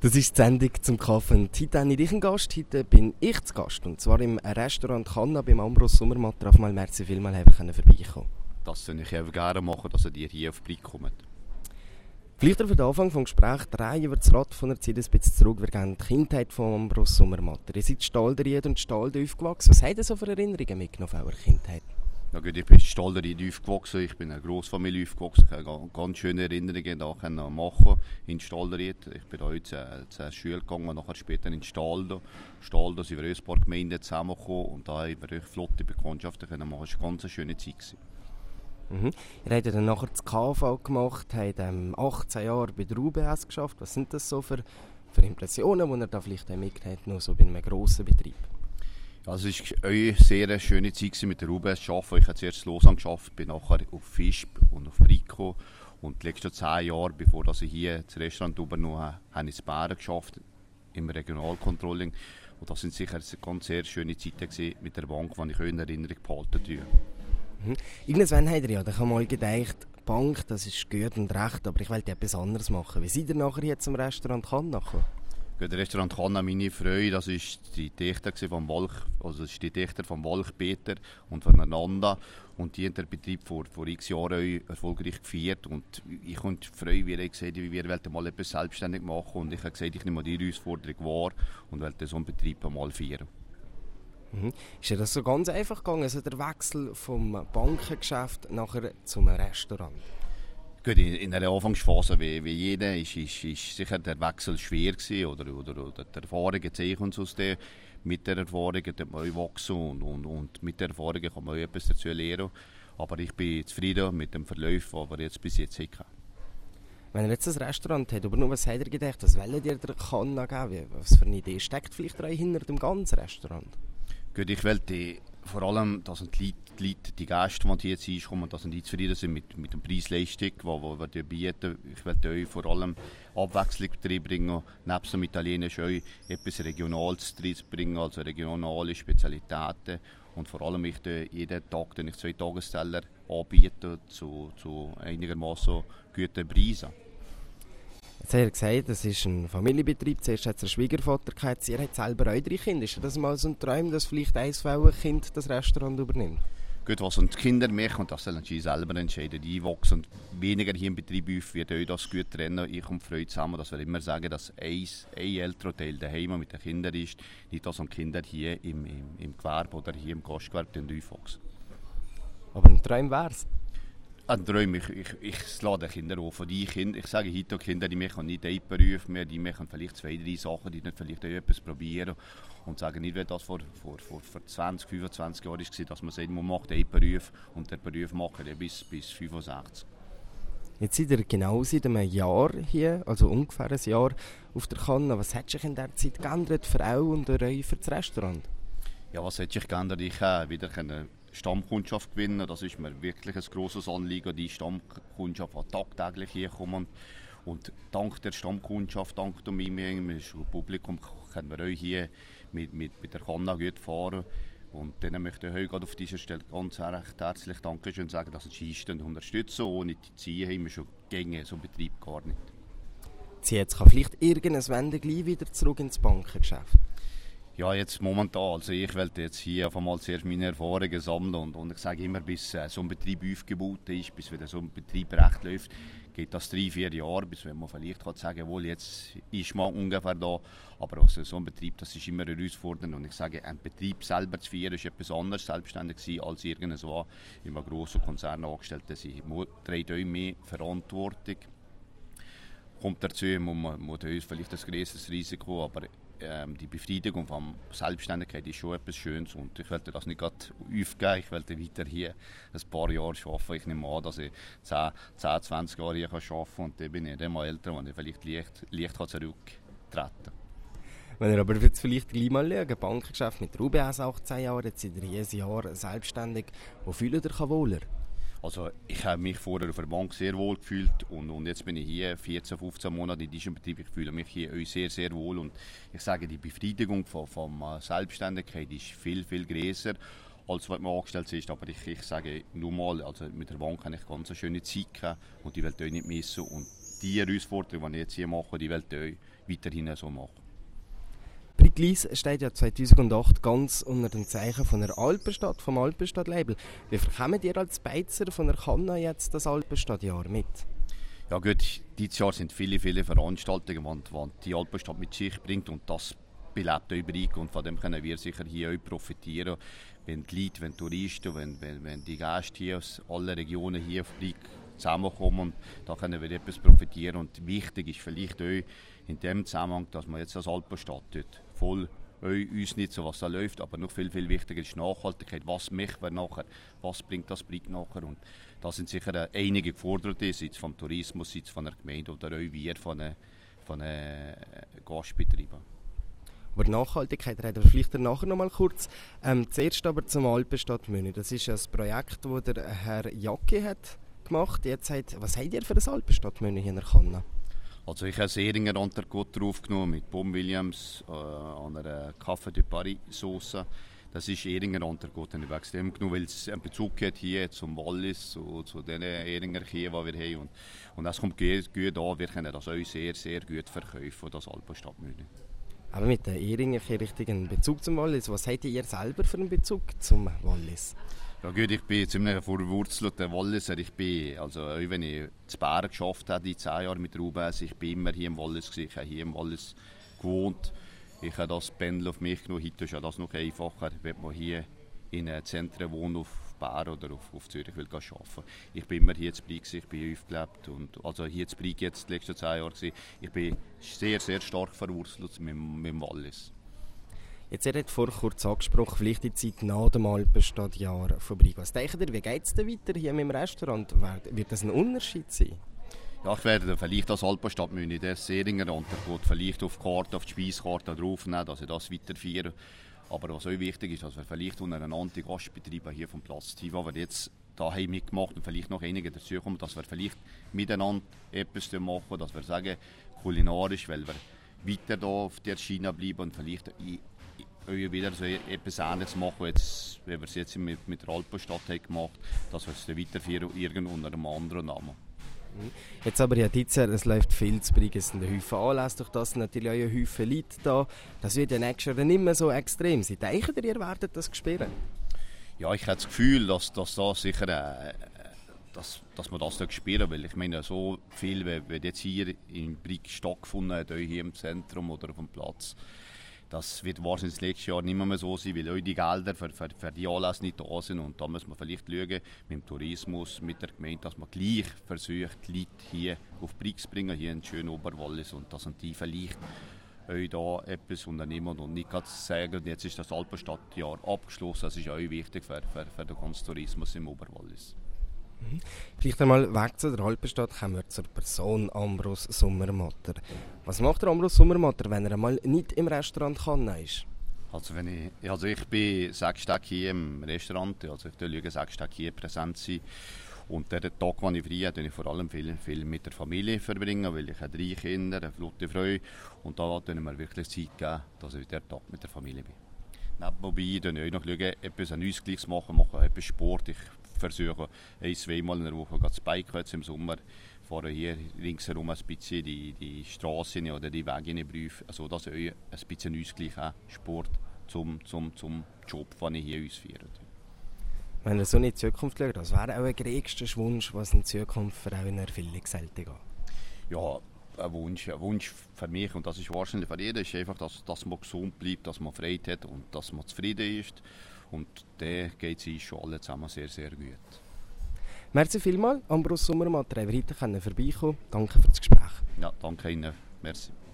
Das ist die Sendung zum Kaffee. Und heute habe ich einen Gast. Heute bin ich zu Gast. Und zwar im Restaurant Kanna beim Ambros Sommermatt. Auf mal merci vielmals, haben vorbeikommen. Das würde ich eben gerne machen, dass ihr hier auf die Brücke kommt. Vielleicht für den Anfang des Gesprächs drehen wir das Rad von der Zeit ein bisschen zurück. Wir gehen die Kindheit von Ambros Sommermatt. Ihr seid Stalderried und Stalder aufgewachsen. Was habt ihr so für Erinnerungen mitgenommen auf eurer Kindheit? Ja gut, ich bin in Stalderried aufgewachsen, ich bin in einer Grossfamilie aufgewachsen. Ich habe ganz schöne Erinnerungen da machen in Stalderried. Ich bin da heute zur Schule gegangen und nachher später in Stalder. Stalder sind wir ein paar Gemeinden zusammengekommen und da haben wir flotte Bekanntschaften machen. Das war eine ganz schöne Zeit. Ihr habt dann nachher das KV gemacht, habt 18 Jahre bei der UBS geschafft. Was sind das so für Impressionen, die ihr da vielleicht mitgenommen habt, noch so bei einem grossen Betrieb? Also es war eine sehr schöne Zeit mit der UBS zu arbeiten. Ich habe zuerst in Lausanne gearbeitet, bin nachher auf Fischb und auf Brico. Und die letzten 10 Jahre, bevor ich hier das Restaurant übernommen habe, habe ich in Bären geschafft, im Regionalcontrolling. Und das sind sicher ganz sehr schöne Zeiten mit der Bank, die ich in Erinnerung behalten habe. Irgendwann habt ihr ja, da kann man mal gedacht, Bank, das ist gut und recht, aber ich wollte etwas anderes machen. Wie seid ihr nachher jetzt zum Restaurant Kanna gekommen? Das Restaurant Kanna, meine Frau, das ist die Tochter vom Walch, also das ist die Tochter vom Walch Peter und von Nanda. Und die haben den Betrieb vor x Jahren erfolgreich geführt. Und ich und die Frau, wie gesagt, wir wollten mal etwas selbstständig machen. Und ich habe gesagt, ich nehme die Herausforderung wahr und wollte so einen Betrieb mal führen. Ist ja das so ganz einfach gegangen, also der Wechsel vom Bankengeschäft nachher zum Restaurant? Gut, in der Anfangsphase wie jeder ist sicher der Wechsel schwer gewesen, oder die Erfahrungen zeigen uns aus der. Mit der Erfahrung wird man auch wachsen und mit der Erfahrung kann man auch etwas dazu lernen. Aber ich bin zufrieden mit dem Verlauf, den wir jetzt bis jetzt haben. Wenn ihr jetzt ein Restaurant habt, aber nur was habt ihr gedacht, was wollt ihr der Kanna geben? Was für eine Idee steckt vielleicht hinter dem ganzen Restaurant? Gut, ich wollte vor allem, dass die Leute, die Gäste, die hier sind, kommen, dass die zufrieden sind mit dem Preis-Leistung, die wir bieten. Ich wollte euch vor allem Abwechslung reinbringen, nebst dem Italienisch euch etwas Regionales reinbringen, also regionale Spezialitäten. Und vor allem ich jeden Tag 2 Tagesteller anbieten zu einigermaßen guten Preisen. Jetzt hat er gesagt, das ist ein Familienbetrieb. Zuerst hat es ein Schwiegervater gehabt. Ihr habt selber auch 3 Kinder. Ist das mal so ein Traum, dass vielleicht eines von euren Kindern das Restaurant übernimmt? Gut, was die Kinder machen, und das sollen sie selber entscheiden. Die wachsen und weniger hier im Betrieb auf, wird euch das gut trennen. Ich und Freude zusammen, dass wir immer sagen, dass ein älterer Teil daheim mit den Kindern ist, nicht dass die Kinder hier im Gewerbe oder hier im Gastgewerbe aufwachsen. Aber ein Traum wäre es. Ein Traum, ich lade Kinder auf. Ich sage heute Kinder, die machen nicht einen Beruf mehr, die machen vielleicht 2, 3 Sachen, die nicht vielleicht auch etwas probieren. Und sagen nicht, wie das vor 20, 25 Jahren war, dass man sagt, man macht einen Beruf und den Beruf macht er bis 65. Jetzt seid ihr genau seit einem Jahr hier, also ungefähr ein Jahr auf der Kanna. Was hat sich in dieser Zeit geändert für euch und für das Restaurant? Ja, was hat sich geändert? Ich habe wieder eine Stammkundschaft gewinnen. Das ist mir wirklich ein grosses Anliegen. Die Stammkundschaft, die tagtäglich hier kommt. Und dank der Stammkundschaft, dank dem Publikum, können wir euch hier mit der Kanna gut fahren. Und denen möchte ich heute auf dieser Stelle ganz recht herzlich Dankeschön sagen, dass sie uns unterstützen. Ohne die Ziele haben wir schon gegen so einen Betrieb gar nicht. Jetzt kann vielleicht irgendein Wende gleich wieder zurück ins Bankengeschäft. Ja, jetzt momentan. Also ich wollte jetzt hier auf einmal zuerst meine Erfahrungen sammeln und ich sage immer, bis so ein Betrieb aufgebaut ist, bis wieder so ein Betrieb recht läuft, geht das 3, 4 Jahre, bis man vielleicht kann sagen, jawohl, jetzt ist man ungefähr da. Aber also so ein Betrieb, das ist immer herausfordernd und ich sage, ein Betrieb selber zu führen, ist etwas anderes selbstständig gewesen, als irgendwo in einem grossen Konzern angestellt. Man trägt auch mehr Verantwortung. Kommt dazu, man muss vielleicht ein größeres Risiko, aber die Befriedigung von Selbstständigkeit ist schon etwas Schönes und ich wollte das nicht gerade aufgeben, ich wollte weiter hier ein paar Jahre arbeiten. Ich nehme an, dass ich 10, 20 Jahre hier arbeiten kann und dann bin ich dann mal älter und ich vielleicht leicht zurücktreten kann. Wenn ihr aber jetzt vielleicht gleich mal schaut, Bankengeschäft mit der UBS 18 Jahre, jetzt seid ihr jedes Jahr selbstständig, wo fühlt ihr euch wohler? Also ich habe mich vorher auf der Bank sehr wohl gefühlt und jetzt bin ich hier 14, 15 Monate in diesem Betrieb. Ich fühle mich hier sehr, sehr wohl und ich sage, die Befriedigung von Selbstständigkeit ist viel, viel größer, als was man angestellt ist. Aber ich sage nur mal, also mit der Bank habe ich ganz eine schöne Zeit gehabt und die will ich nicht missen. Und die Herausforderung, die ich jetzt hier mache, die will ich weiterhin so machen. Briglis steht ja 2008 ganz unter dem Zeichen von der Alpenstadt, vom Alpenstadt-Label. Wie verkommen ihr als Beizer von der Kanna jetzt das Alpenstadtjahr mit? Ja gut, dieses Jahr sind viele Veranstaltungen, die die Alpenstadt mit sich bringt und das belebt euch Brig und von dem können wir sicher hier auch profitieren, wenn die Leute, wenn die Touristen, wenn die Gäste hier aus allen Regionen hier auf Brig zusammenkommen und da können wir etwas profitieren und wichtig ist vielleicht auch in dem Zusammenhang, dass man jetzt als Alpenstadt dort voll uns nicht so was da läuft, aber noch viel wichtiger ist Nachhaltigkeit. Was machen wir nachher? Was bringt das Brig nachher? Und da sind sicher einige gefordert, sei es vom Tourismus, sei es von der Gemeinde oder auch wir von den Gastbetrieben. Über Nachhaltigkeit reden wir vielleicht nachher noch mal kurz. Zuerst aber zum Alpenstadt München. Das ist ja ein Projekt, das der Herr Jacki hat gemacht. Was habt ihr für das Alpenstadt München hier in der Kanna? Also ich habe Seringer Untergut draufgenommen mit Pom Williams an einer Café de Paris Sauce. Das ist Eringer Untergut. Ich habe extrem genommen, weil es einen Bezug hat hier zum Wallis, zu den Eringer Kühen, die wir haben. Und das kommt gut an. Wir können das auch sehr gut verkaufen, das Alpenstadt München. Aber mit den Eringer richtigen Bezug zum Wallis. Was habt ihr selber für einen Bezug zum Wallis? Ja gut, ich bin ziemlich verwurzelter Walliser. Also auch wenn ich zu Bären geschafft habe, die 10 Jahre mit Rubens, ich bin immer hier im Wallis gewesen. Ich habe hier im Wallis gewohnt. Ich habe das Pendel auf mich genommen. Heute ist ja das noch einfacher, wenn man hier in Zentren wohnt, auf Bern oder auf Zürich will arbeiten. Ich bin immer hier zu Brig, ich bin hier aufgelebt. Und also hier zu Brig jetzt die letzten 10 Jahre gewesen. Ich bin sehr stark verwurzelt mit dem Wallis. Jetzt ihr habt vorhin kurz angesprochen, vielleicht die Zeit nach dem Alpenstadtjahr von Brig. Was denkt ihr, wie geht es denn weiter hier mit dem Restaurant? Wird das ein Unterschied sein? Ja, ich werde vielleicht das Alpenstadt München, der Seringer Untergut, vielleicht auf die Karte, auf die Speiskarte draufnehmen, dass ich das weiterführe. Aber was auch wichtig ist, dass wir vielleicht untereinander Gastbetriebe hier vom Platz Tiva, wir jetzt da haben mitgemacht und vielleicht noch einige dazu kommen, dass wir vielleicht miteinander etwas machen, dass wir sagen, kulinarisch, weil wir weiter da auf der Schiene bleiben und vielleicht wieder so etwas Ähnliches machen, jetzt, wie wir es jetzt mit der Alpenstadt haben gemacht, dass wir es dann weiterführen, irgendwo unter einem anderen Namen. Jetzt aber ja dieses Jahr, es läuft viel zu Brig, es sind Häufen Anlässe, durch das sind natürlich auch ein Häufen Leute da. Das wird ja nächstes Jahr nicht mehr so extrem sein. Denkt ihr werdet das spüren? Ja, ich habe das Gefühl, dass da sicher dass man das spüren, weil ich meine, so viel, wie jetzt hier in Brig stattgefunden hat, hier im Zentrum oder auf dem Platz, das wird wahrscheinlich das nächste Jahr nicht mehr so sein, weil auch die Gelder für die Anlässe nicht da sind. Und da muss man vielleicht schauen, mit dem Tourismus, mit der Gemeinde, dass man gleich versucht, die Leute hier auf Brig zu bringen, hier in den schönen Oberwallis. Und dass die vielleicht auch da etwas unternehmen und nicht gerade sagen, jetzt ist das Alpenstadtjahr abgeschlossen. Das ist auch wichtig für den ganzen Tourismus im Oberwallis. Vielleicht einmal weg zu der Alpenstadt, kommen wir zur Person Ambros Sommermatter. Was macht der Ambros Sommermatter, wenn er einmal nicht im Restaurant Kanna ist? Also ich bin 6 Tage hier im Restaurant, also ich schaue 6 Tage hier präsent sein. Und den Tag, den ich frei habe, ich vor allem viel mit der Familie verbringen, weil ich habe 3 Kinder, eine flotte Frau und da tun wir wirklich Zeit geben, dass ich den Tag mit der Familie bin. Nebenbei schaue ich noch etwas an Ausgleichs machen, mache etwas Sport. Ich versuche 1-2 Mal in der Woche zu biken jetzt im Sommer. Fahre hier ringsherum ein bisschen die Straßen oder die Wege prüfen, also dass ich ein bisschen Ausgleich habe, Sport zum Job, den ich hier ausführe. Wenn ihr so in die Zukunft schaut, was wäre auch ein größter Wunsch, was in Zukunft für auch in Erfüllung sollte gehen? Ja, ein Wunsch für mich, und das ist wahrscheinlich für jeden, ist einfach, dass man gesund bleibt, dass man Freude hat und dass man zufrieden ist. Und da geht es uns schon alle zusammen sehr gut. Merci vielmals, Ambros Sommermatter, heute vorbeikommen. Danke für das Gespräch. Ja, danke Ihnen. Merci.